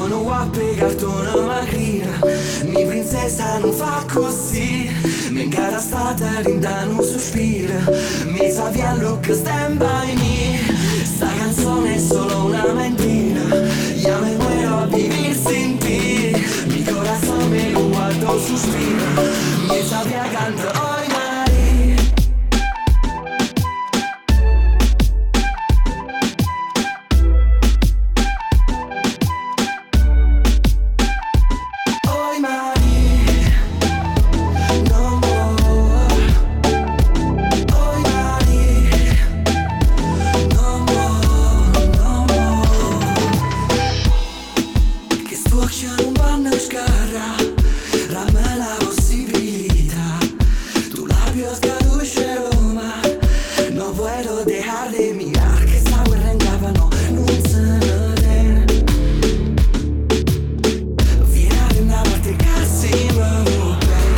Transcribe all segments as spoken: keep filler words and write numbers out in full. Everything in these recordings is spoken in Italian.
Sono guappe cartone magrina, mi princesa non fa così. Mi cara stata rinda non sospira, mi sa via look stand by me. Sta canzone è solo una mentira, ya me muero a vivir sin ti. Mi corazón me lo guardo suspira, mi sa via canta hoy Mari. Hoy Mari, no more. Hoy Mari, no more, no more. Che sto occhio non vanno a scarra, dammi la possibilità. Tu labios caduce Roma, no puedo dejar de mirar. Que esta guerra en Gabano no se nota. Viene a una parte casi me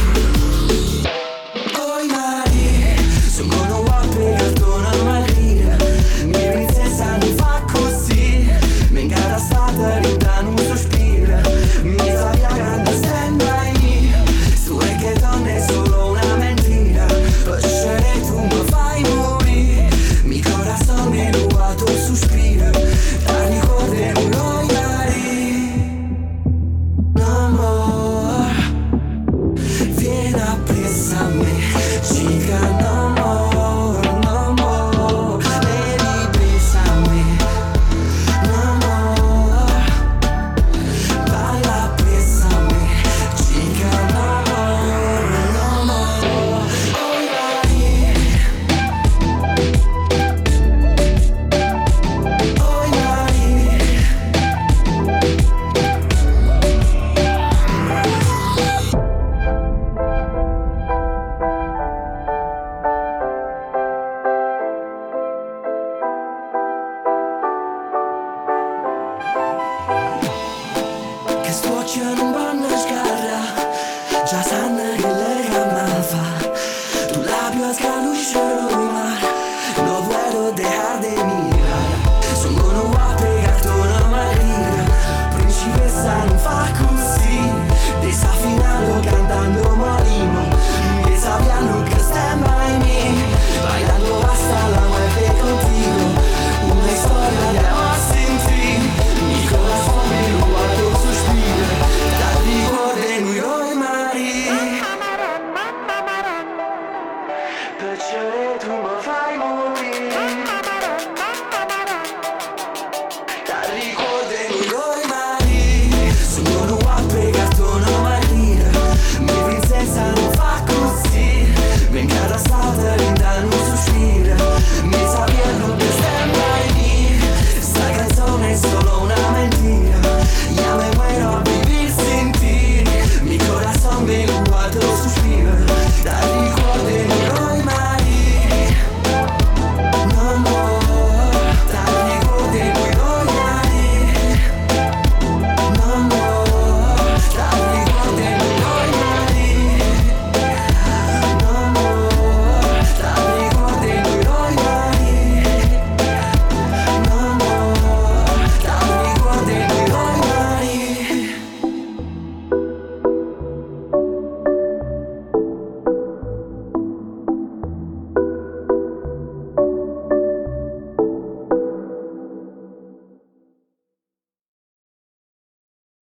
hoy Mari, sono guappe cartone magrina, mi princesa non fa così. Mi ingara stata rinda non